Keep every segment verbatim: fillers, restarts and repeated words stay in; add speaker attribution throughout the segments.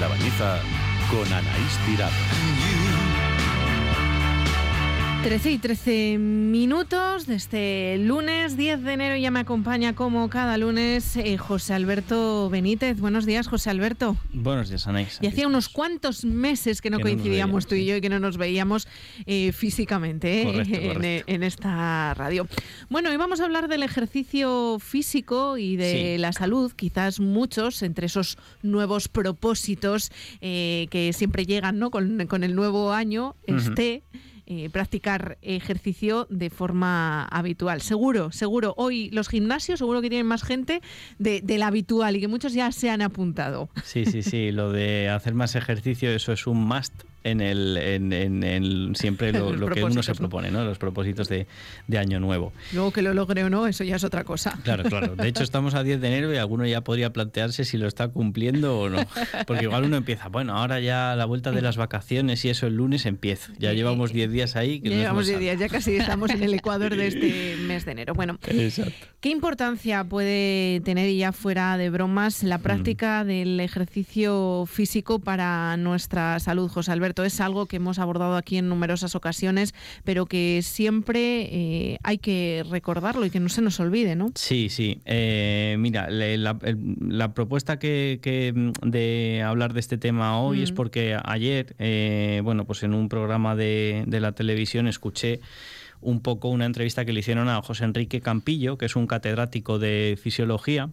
Speaker 1: La Bañeza con Anaís Tirado.
Speaker 2: trece y trece minutos de este lunes diez de enero. Ya me acompaña como cada lunes eh, José Alberto Benítez. Buenos días, José Alberto.
Speaker 3: Buenos días, Anaís.
Speaker 2: Y hacía unos cuantos meses que no que coincidíamos no veíamos, tú y yo, y que no nos veíamos eh, físicamente eh,
Speaker 3: correcto,
Speaker 2: en,
Speaker 3: correcto.
Speaker 2: en esta radio. Bueno, hoy vamos a hablar del ejercicio físico y de sí. la salud. Quizás muchos, entre esos nuevos propósitos eh, que siempre llegan, ¿no?, con, con el nuevo año, uh-huh. esté... Eh, practicar ejercicio de forma habitual. Seguro, seguro. Hoy los gimnasios seguro que tienen más gente de, de la habitual y que muchos ya se han apuntado.
Speaker 3: Sí, sí, sí. Lo de hacer más ejercicio, eso es un must en el, en, en, en siempre lo, lo que uno se propone, ¿no? Los propósitos de, de año nuevo.
Speaker 2: Luego que lo logre o no, eso ya es otra cosa.
Speaker 3: Claro, claro. De hecho, estamos a diez de enero y alguno ya podría plantearse si lo está cumpliendo o no. Porque igual uno empieza, bueno, ahora ya a la vuelta de las vacaciones y eso el lunes empiezo. Ya llevamos diez días ahí. Que
Speaker 2: ya
Speaker 3: no
Speaker 2: llevamos diez días, ya casi estamos en el ecuador de este mes de enero. Bueno,
Speaker 3: exacto.
Speaker 2: ¿Qué importancia puede tener, ya fuera de bromas, la práctica mm. del ejercicio físico para nuestra salud, José Alberto? Es algo que hemos abordado aquí en numerosas ocasiones, pero que siempre eh, hay que recordarlo y que no se nos olvide, ¿no?
Speaker 3: Sí, sí. Eh, mira, la, la, la propuesta que, que de hablar de este tema hoy mm. es porque ayer, eh, bueno, pues en un programa de, de la televisión escuché un poco una entrevista que le hicieron a José Enrique Campillo, que es un catedrático de fisiología,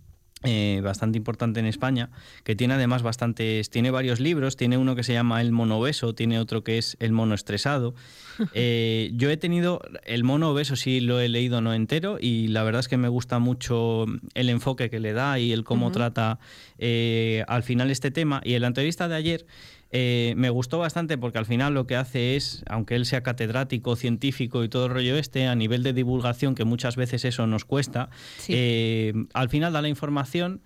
Speaker 3: Eh, bastante importante en España, que tiene además bastantes, tiene varios libros, tiene uno que se llama El mono obeso, tiene otro que es El mono estresado. Eh, yo he tenido El mono obeso, sí lo he leído no entero, y la verdad es que me gusta mucho el enfoque que le da y el cómo uh-huh. trata eh, al final este tema. Y en la entrevista de ayer Eh, me gustó bastante porque al final lo que hace es, aunque él sea catedrático, científico y todo el rollo este, a nivel de divulgación, que muchas veces eso nos cuesta, sí. eh, al final da la información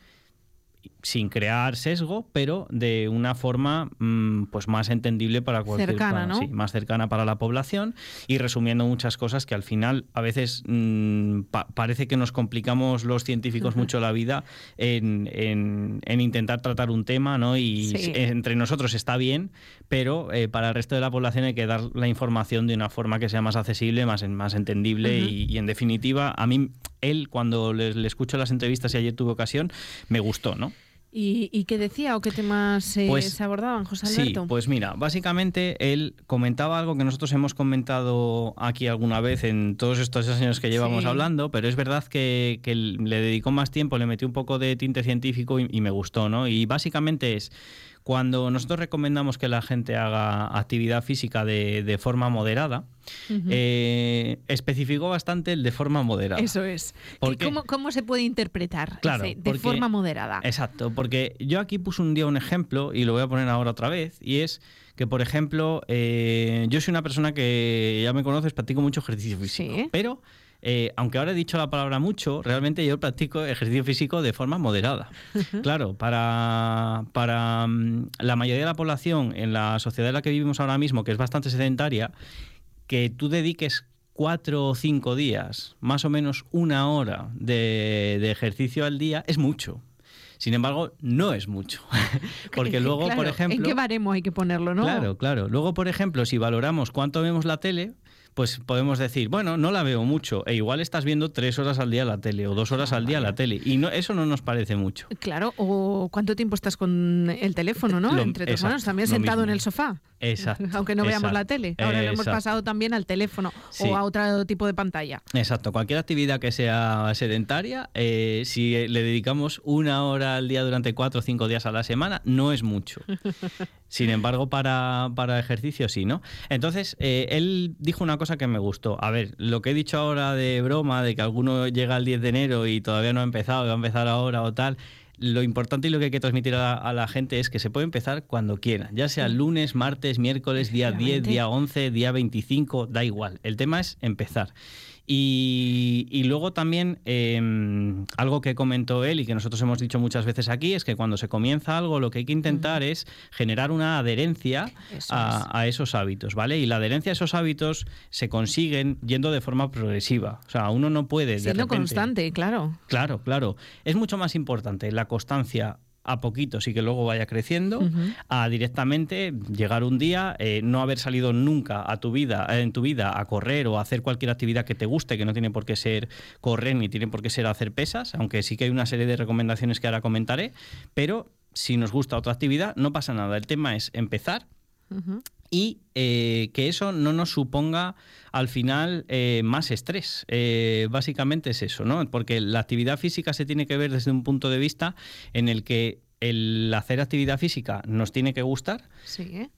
Speaker 3: sin crear sesgo, pero de una forma mmm, pues más entendible para cualquier
Speaker 2: cercana, ¿no?
Speaker 3: Sí, más cercana para la población, y resumiendo muchas cosas que al final a veces mmm, pa- parece que nos complicamos los científicos uh-huh. mucho la vida en, en, en intentar tratar un tema, ¿no? Y sí. entre nosotros está bien, pero eh, para el resto de la población hay que dar la información de una forma que sea más accesible, más, más entendible uh-huh. y, y en definitiva a mí él, cuando le, le escucho las entrevistas y ayer tuve ocasión, me gustó, ¿no?
Speaker 2: ¿Y, ¿Y qué decía o qué temas eh, pues, se abordaban, José Alberto?
Speaker 3: Sí, pues mira, básicamente él comentaba algo que nosotros hemos comentado aquí alguna vez en todos estos años que llevamos sí. hablando, pero es verdad que, que le dedicó más tiempo, le metió un poco de tinte científico y, y me gustó, ¿no? Y básicamente es, cuando nosotros recomendamos que la gente haga actividad física de, de forma moderada, uh-huh. eh, especificó bastante el de forma moderada.
Speaker 2: Eso es. ¿Cómo, ¿Cómo se puede interpretar
Speaker 3: claro,
Speaker 2: ese, de
Speaker 3: porque,
Speaker 2: forma moderada?
Speaker 3: Exacto, porque yo aquí puse un día un ejemplo y lo voy a poner ahora otra vez, y es que, por ejemplo, eh, yo soy una persona que ya me conoces, practico mucho ejercicio físico,
Speaker 2: ¿sí?
Speaker 3: pero... Eh, aunque ahora he dicho la palabra mucho, realmente yo practico ejercicio físico de forma moderada. Uh-huh. Claro, para, para um, la mayoría de la población en la sociedad en la que vivimos ahora mismo, que es bastante sedentaria, que tú dediques cuatro o cinco días, más o menos una hora de, de ejercicio al día, es mucho. Sin embargo, no es mucho. Porque luego,
Speaker 2: claro,
Speaker 3: por ejemplo...
Speaker 2: ¿en qué baremo hay que ponerlo, no?
Speaker 3: Claro, claro. Luego, por ejemplo, si valoramos cuánto vemos la tele, pues podemos decir, bueno, no la veo mucho, e igual estás viendo tres horas al día la tele o dos horas ah, al día vale. la tele, y no, eso no nos parece mucho.
Speaker 2: Claro, o cuánto tiempo estás con el teléfono, ¿no? Lo, Entre tus exacto, manos, también sentado mismo. En el sofá.
Speaker 3: Exacto.
Speaker 2: Aunque no veamos
Speaker 3: exacto,
Speaker 2: la tele. Ahora lo hemos pasado también al teléfono sí. o a otro tipo de pantalla.
Speaker 3: Exacto. Cualquier actividad que sea sedentaria, eh, si le dedicamos una hora al día durante cuatro o cinco días a la semana, no es mucho. Sin embargo, para, para ejercicio sí, ¿no? Entonces, eh, él dijo una cosa que me gustó. A ver, lo que he dicho ahora de broma, de que alguno llega el diez de enero y todavía no ha empezado, va a empezar ahora o tal... Lo importante y lo que hay que transmitir a la, a la gente es que se puede empezar cuando quiera, ya sea lunes, martes, miércoles, día diez, día once, día veinticinco, da igual. El tema es empezar. Y, y luego también eh, algo que comentó él y que nosotros hemos dicho muchas veces aquí es que cuando se comienza algo lo que hay que intentar mm. es generar una adherencia a, es. a esos hábitos, ¿vale? Y la adherencia a esos hábitos se consiguen yendo de forma progresiva. O sea, uno no puede...
Speaker 2: Siendo
Speaker 3: de repente,
Speaker 2: constante, claro.
Speaker 3: Claro, claro. Es mucho más importante la constancia a poquitos y que luego vaya creciendo, uh-huh. a directamente llegar un día, eh, no haber salido nunca a tu vida, en tu vida a correr o a hacer cualquier actividad que te guste, que no tiene por qué ser correr ni tiene por qué ser hacer pesas, aunque sí que hay una serie de recomendaciones que ahora comentaré, pero si nos gusta otra actividad, no pasa nada. El tema es empezar uh-huh. y eh, que eso no nos suponga al final eh, más estrés. Eh, básicamente es eso, ¿no? Porque la actividad física se tiene que ver desde un punto de vista en el que el hacer actividad física nos tiene que gustar.
Speaker 2: Sí.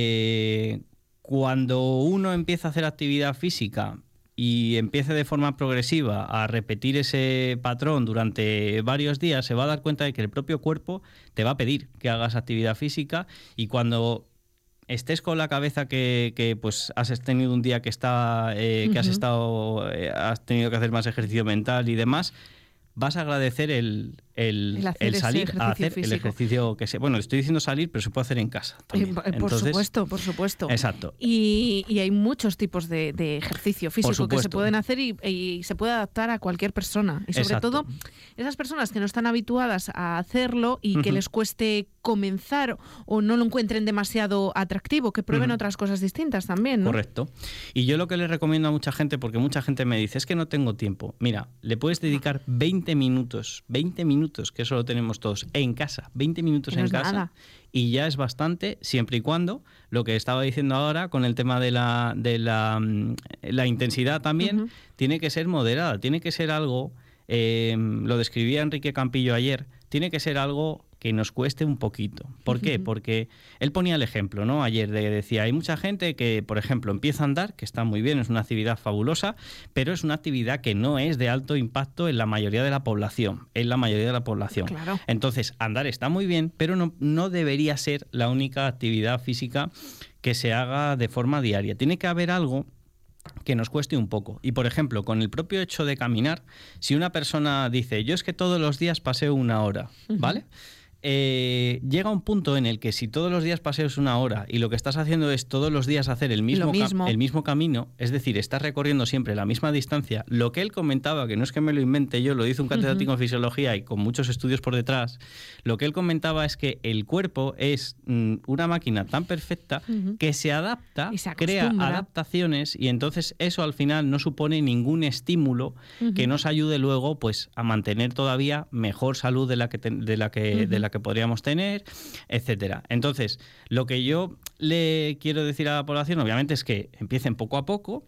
Speaker 3: Eh, cuando uno empieza a hacer actividad física y empiece de forma progresiva a repetir ese patrón durante varios días, se va a dar cuenta de que el propio cuerpo te va a pedir que hagas actividad física, y cuando estés con la cabeza que, que pues has tenido un día que está eh, uh-huh. que has estado eh, has tenido que hacer más ejercicio mental y demás, vas a agradecer el, el, el, el salir a hacer físico. El ejercicio que se... Bueno, estoy diciendo salir, pero se puede hacer en casa también.
Speaker 2: Eh, por Entonces, supuesto, por supuesto.
Speaker 3: Exacto.
Speaker 2: Y, y hay muchos tipos de, de ejercicio físico que se pueden hacer y, y se puede adaptar a cualquier persona. Y sobre Exacto. todo, esas personas que no están habituadas a hacerlo y que uh-huh. les cueste comenzar o no lo encuentren demasiado atractivo, que prueben uh-huh. otras cosas distintas también, ¿no?
Speaker 3: Correcto. Y yo lo que le recomiendo a mucha gente, porque mucha gente me dice, es que no tengo tiempo. Mira, le puedes dedicar veinte minutos, veinte minutos, que eso lo tenemos todos, en casa, veinte minutos
Speaker 2: no
Speaker 3: en
Speaker 2: es
Speaker 3: casa,
Speaker 2: nada.
Speaker 3: Y ya es bastante, siempre y cuando, lo que estaba diciendo ahora con el tema de la, de la, la intensidad también, uh-huh. tiene que ser moderada, tiene que ser algo, eh, lo describía Enrique Campillo ayer, tiene que ser algo que nos cueste un poquito. ¿Por qué? Porque él ponía el ejemplo, ¿no? Ayer de, decía, hay mucha gente que, por ejemplo, empieza a andar, que está muy bien, es una actividad fabulosa, pero es una actividad que no es de alto impacto en la mayoría de la población, en la mayoría de la población.
Speaker 2: Claro.
Speaker 3: Entonces, andar está muy bien, pero no, no debería ser la única actividad física que se haga de forma diaria. Tiene que haber algo que nos cueste un poco. Y, por ejemplo, con el propio hecho de caminar, si una persona dice, yo es que todos los días paseo una hora, ¿vale? Uh-huh. Eh, llega un punto en el que si todos los días paseas una hora y lo que estás haciendo es todos los días hacer el mismo,
Speaker 2: mismo.
Speaker 3: Ca- el mismo camino, es decir, estás recorriendo siempre la misma distancia, lo que él comentaba, que no es que me lo invente yo, lo dice un catedrático uh-huh. en fisiología y con muchos estudios por detrás, lo que él comentaba es que el cuerpo es mm, una máquina tan perfecta uh-huh. que se adapta,
Speaker 2: se
Speaker 3: crea adaptaciones, y entonces eso al final no supone ningún estímulo uh-huh. que nos ayude luego pues a mantener todavía mejor salud de la que, te, de la que, uh-huh. de la que podríamos tener, etcétera. Entonces, lo que yo le quiero decir a la población, obviamente, es que empiecen poco a poco,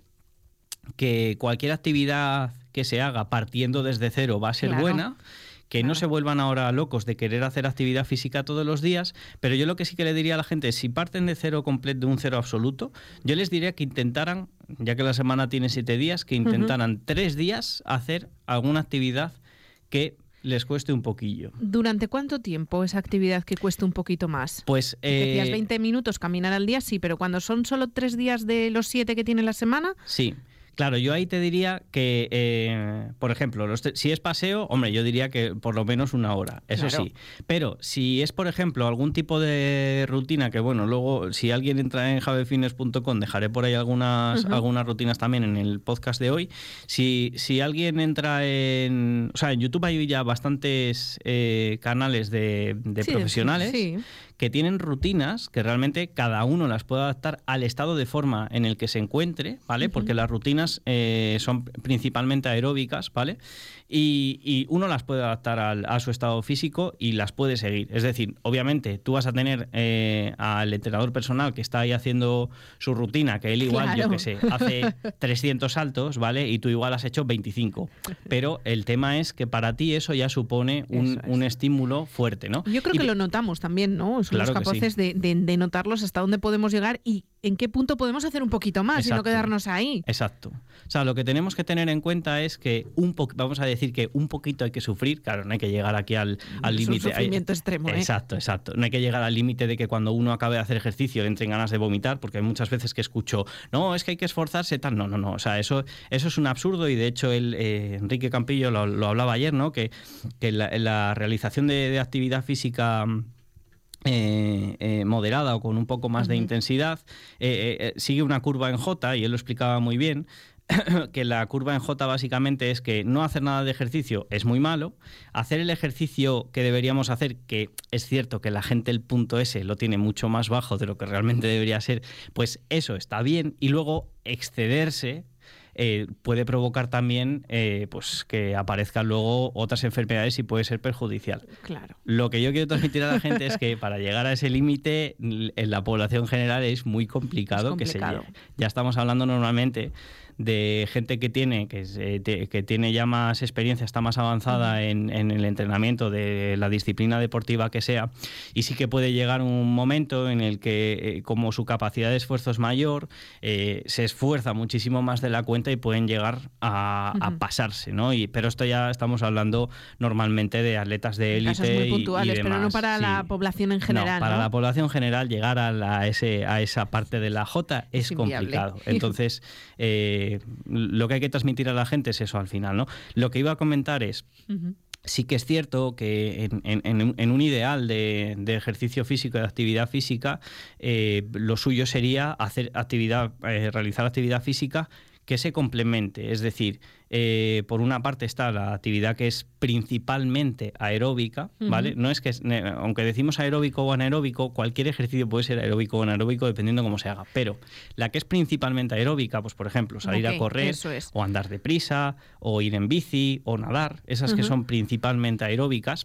Speaker 3: que cualquier actividad que se haga partiendo desde cero va a ser
Speaker 2: claro.
Speaker 3: buena, que claro. no se vuelvan ahora locos de querer hacer actividad física todos los días, pero yo lo que sí que le diría a la gente es, si parten de cero completo, de un cero absoluto, yo les diría que intentaran, ya que la semana tiene siete días, que intentaran uh-huh. tres días hacer alguna actividad que les cueste un poquillo.
Speaker 2: ¿Durante cuánto tiempo esa actividad que cueste un poquito más?
Speaker 3: Pues... Eh,
Speaker 2: decías veinte minutos caminar al día, sí, pero cuando son solo tres días de los siete que tiene la semana...
Speaker 3: Sí. Claro, yo ahí te diría que, eh, por ejemplo, los te- si es paseo, hombre, yo diría que por lo menos una hora, eso
Speaker 2: claro.
Speaker 3: sí. Pero si es, por ejemplo, algún tipo de rutina, que bueno, luego si alguien entra en javefitness punto com, dejaré por ahí algunas, uh-huh. algunas rutinas también en el podcast de hoy. Si, si alguien entra en... O sea, en YouTube hay ya bastantes eh, canales de, de
Speaker 2: sí,
Speaker 3: profesionales
Speaker 2: sí.
Speaker 3: que tienen rutinas que realmente cada uno las puede adaptar al estado de forma en el que se encuentre, ¿vale? Uh-huh. Porque las rutinas eh, son principalmente aeróbicas, ¿vale? Y, y uno las puede adaptar al, a su estado físico y las puede seguir. Es decir, obviamente tú vas a tener eh, al entrenador personal que está ahí haciendo su rutina, que él igual,
Speaker 2: claro.
Speaker 3: yo qué sé, hace trescientos saltos, ¿vale? Y tú igual has hecho veinticinco. Pero el tema es que para ti eso ya supone un, es. un estímulo fuerte, ¿no?
Speaker 2: Yo creo
Speaker 3: y,
Speaker 2: que lo notamos también, ¿no? Somos
Speaker 3: claro
Speaker 2: capaces
Speaker 3: sí.
Speaker 2: de, de, de notarlos hasta dónde podemos llegar y en qué punto podemos hacer un poquito más. Exacto. Y no quedarnos ahí.
Speaker 3: Exacto. O sea, lo que tenemos que tener en cuenta es que un po- vamos a decir que un poquito hay que sufrir, claro, no hay que llegar aquí al límite.
Speaker 2: Es un sufrimiento
Speaker 3: hay,
Speaker 2: extremo, ¿eh?
Speaker 3: Exacto, exacto. No hay que llegar al límite de que cuando uno acabe de hacer ejercicio le entren ganas de vomitar, porque hay muchas veces que escucho, no, es que hay que esforzarse, tal. No, no, no. O sea, eso, eso es un absurdo y de hecho el, eh, Enrique Campillo lo, lo hablaba ayer, ¿no? Que, que la, la realización de, de actividad física Eh, eh, moderada o con un poco más uh-huh. de intensidad eh, eh, sigue una curva en J, y él lo explicaba muy bien. que la curva en J básicamente es que no hacer nada de ejercicio es muy malo, hacer el ejercicio que deberíamos hacer, que es cierto que la gente el punto S lo tiene mucho más bajo de lo que realmente debería ser, pues eso está bien, y luego excederse Eh, puede provocar también eh, pues que aparezcan luego otras enfermedades y puede ser perjudicial.
Speaker 2: Claro.
Speaker 3: Lo que yo quiero transmitir a la gente es que para llegar a ese límite en la población general es muy complicado, es complicado. que se llegue. Ya estamos hablando normalmente de gente que tiene que, eh, que tiene ya más experiencia, está más avanzada uh-huh. en, en el entrenamiento de la disciplina deportiva que sea, y sí que puede llegar un momento en el que, eh, como su capacidad de esfuerzo es mayor, eh, se esfuerza muchísimo más de la cuenta y pueden llegar a, uh-huh. a pasarse, ¿no? Y, pero esto ya estamos hablando normalmente de atletas de élite
Speaker 2: muy puntuales,
Speaker 3: y, y demás.
Speaker 2: Pero no para sí. la población en general.
Speaker 3: No, para
Speaker 2: ¿no?
Speaker 3: la población general llegar a, la, a, ese, a esa parte de la J es, es complicado. Entonces, eh, lo que hay que transmitir a la gente es eso al final, ¿no? Lo que iba a comentar es... Uh-huh. Sí que es cierto que en, en, en un ideal de, de ejercicio físico, de actividad física, eh, lo suyo sería hacer actividad, eh, realizar actividad física que se complemente. Es decir, eh, por una parte está la actividad que es principalmente aeróbica, ¿vale? Uh-huh. No es que, aunque decimos aeróbico o anaeróbico, cualquier ejercicio puede ser aeróbico o anaeróbico dependiendo cómo se haga, pero la que es principalmente aeróbica, pues por ejemplo, salir okay, a correr
Speaker 2: es.
Speaker 3: o andar deprisa o ir en bici o nadar, esas uh-huh. que son principalmente aeróbicas,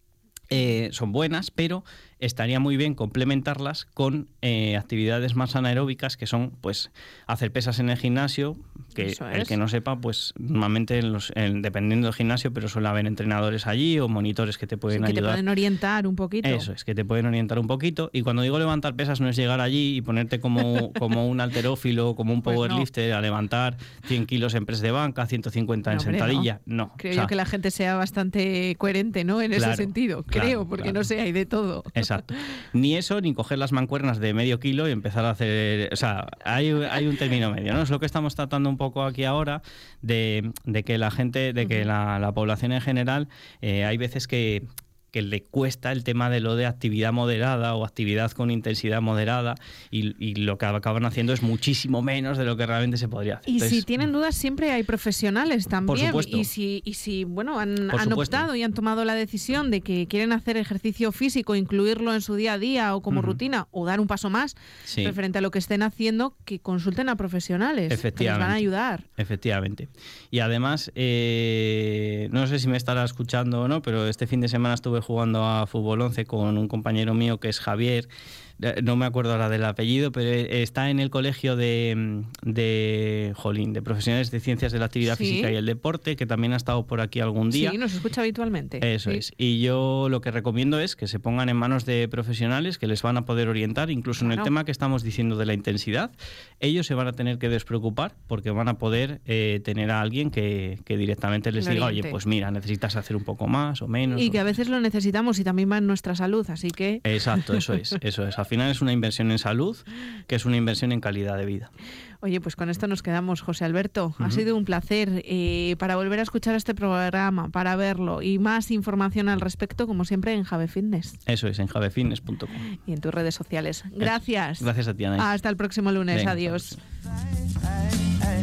Speaker 3: eh, son buenas, pero estaría muy bien complementarlas con eh, actividades más anaeróbicas, que son pues hacer pesas en el gimnasio, que
Speaker 2: Eso es.
Speaker 3: El que no sepa, pues normalmente en los, en, dependiendo del gimnasio, pero suele haber entrenadores allí o monitores que te pueden
Speaker 2: sí, que
Speaker 3: ayudar.
Speaker 2: Que te pueden orientar un poquito.
Speaker 3: Eso es, que te pueden orientar un poquito. Y cuando digo levantar pesas no es llegar allí y ponerte como, como un halterófilo, como un powerlifter, pues no. a levantar cien kilos en press de banca, ciento cincuenta no, en hombre, sentadilla. No. no.
Speaker 2: Creo
Speaker 3: o sea,
Speaker 2: yo que la gente sea bastante coherente, ¿no? En
Speaker 3: claro,
Speaker 2: ese sentido. Creo,
Speaker 3: claro,
Speaker 2: porque
Speaker 3: claro.
Speaker 2: no sé, hay de todo.
Speaker 3: Exacto. Ni eso, ni coger las mancuernas de medio kilo y empezar a hacer... O sea, hay, hay un término medio, ¿no? Es lo que estamos tratando un poco aquí ahora, de, de que la gente, de que la, la población en general, eh, hay veces que... que le cuesta el tema de lo de actividad moderada o actividad con intensidad moderada, y, y lo que acaban haciendo es muchísimo menos de lo que realmente se podría hacer.
Speaker 2: Y
Speaker 3: Entonces,
Speaker 2: si tienen dudas, siempre hay profesionales también.
Speaker 3: Por supuesto.
Speaker 2: Y si, y si bueno, han,
Speaker 3: Por
Speaker 2: han
Speaker 3: supuesto.
Speaker 2: optado y han tomado la decisión de que quieren hacer ejercicio físico, incluirlo en su día a día o como uh-huh. rutina, o dar un paso más
Speaker 3: sí.
Speaker 2: referente a lo que estén haciendo, que consulten a profesionales.
Speaker 3: Efectivamente.
Speaker 2: Que les van a ayudar.
Speaker 3: Efectivamente. Y además, eh, no sé si me estará escuchando o no, pero este fin de semana estuve jugando a fútbol once con un compañero mío que es Javier, no me acuerdo ahora del apellido, pero está en el colegio de, de Jolín, de profesionales de ciencias de la actividad
Speaker 2: sí.
Speaker 3: física y el deporte, que también ha estado por aquí algún día.
Speaker 2: Sí, nos escucha habitualmente.
Speaker 3: Eso
Speaker 2: sí.
Speaker 3: es. Y yo lo que recomiendo es que se pongan en manos de profesionales que les van a poder orientar, incluso claro. en el tema que estamos diciendo de la intensidad. Ellos se van a tener que despreocupar porque van a poder eh, tener a alguien que, que directamente les diga, oye, pues mira, necesitas hacer un poco más o menos.
Speaker 2: Y
Speaker 3: o...
Speaker 2: que a veces lo necesitamos y también va en nuestra salud, así que...
Speaker 3: Exacto, eso es, eso es. Al final es una inversión en salud, que es una inversión en calidad de vida.
Speaker 2: Oye, pues con esto nos quedamos, José Alberto.
Speaker 3: Uh-huh.
Speaker 2: Ha sido un placer. Eh, para volver a escuchar este programa, para verlo y más información al respecto, como siempre, en Jave Fitness.
Speaker 3: Eso es, en jave fitness punto com.
Speaker 2: Y en tus redes sociales. Gracias.
Speaker 3: Gracias a ti, Ana.
Speaker 2: Hasta el próximo lunes.
Speaker 3: Venga,
Speaker 2: adiós.
Speaker 3: adiós.